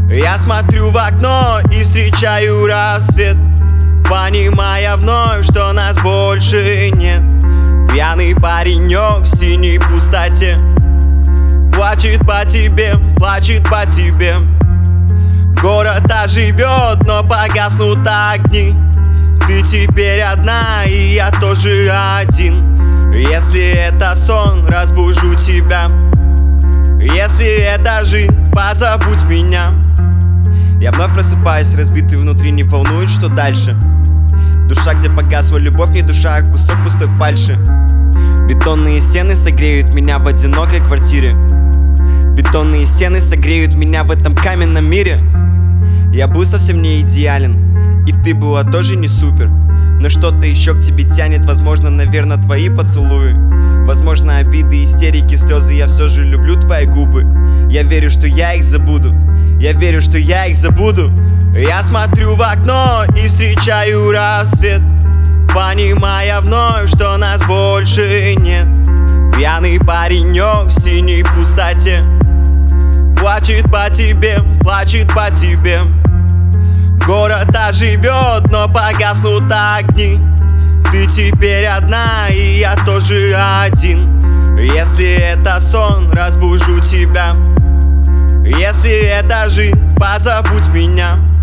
Я смотрю в окно и встречаю рассвет, понимая вновь, что нас больше нет. Пьяный паренек в синей пустоте плачет по тебе, плачет по тебе. Город оживет, но погаснут огни. Ты теперь одна, и я тоже один. Если это сон, разбужу тебя. Если это жизнь, позабудь меня. Я вновь просыпаюсь, разбитый внутри, не волнует, что дальше. Душа, где погасла любовь, не душа, а кусок пустой фальши. Бетонные стены согреют меня в одинокой квартире. Бетонные стены согреют меня в этом каменном мире. Я был совсем не идеален, и ты была тоже не супер. Но что-то еще к тебе тянет, возможно, наверное, твои поцелуи. Возможно, обиды, истерики, слезы, я все же люблю твои губы. Я верю, что я их забуду. Я верю, что я их забуду. Я смотрю в окно и встречаю рассвет, понимая вновь, что нас больше нет. Пьяный паренек в синей пустоте плачет по тебе, плачет по тебе. Город оживет, но погаснут огни. Ты теперь одна, и я тоже один. Если это сон, разбужу тебя. Если это жизнь, позабудь меня.